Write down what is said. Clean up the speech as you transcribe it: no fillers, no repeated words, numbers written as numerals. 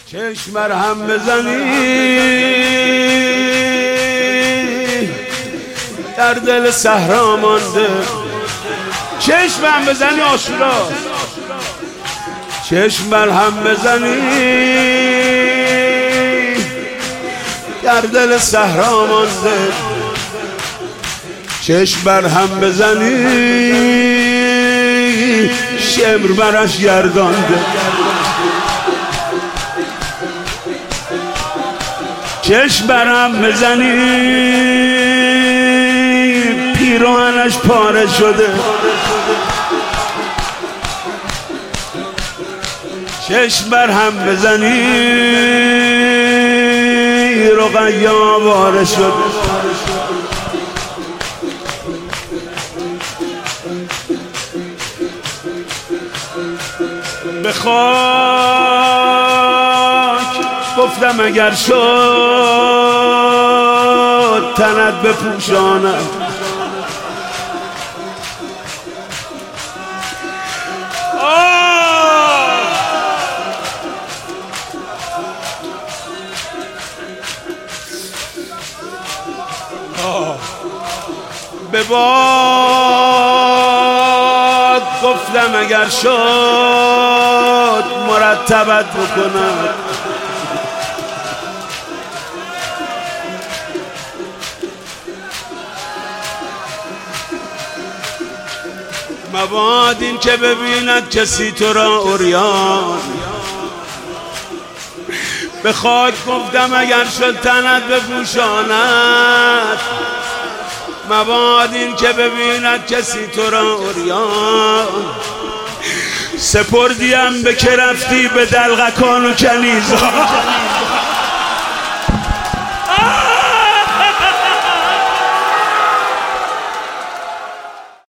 چشم بر هم بزنی در دل صحرا مانده، چشم هم بزنی عاشورا، چشم بر هم بزنی در دل صحرا مانده، چشم بر هم بزنی شمر برش گردانده، چشم بر هم بزنی پیراهنش پاره شده، چشم بر هم بزنی رقیه واره شده، به خاک گفتم اگر شد تنت بپوشانم، به باد گفتم اگر شد مرتبت بکنم، مباد این که ببیند کسی تو را عریان، به خاک گفتم اگر شد تنت بپوشاند، مباد این که ببیند کسی تو را عریان، سپردیم به که رفتی به دلقکان و کنیزان.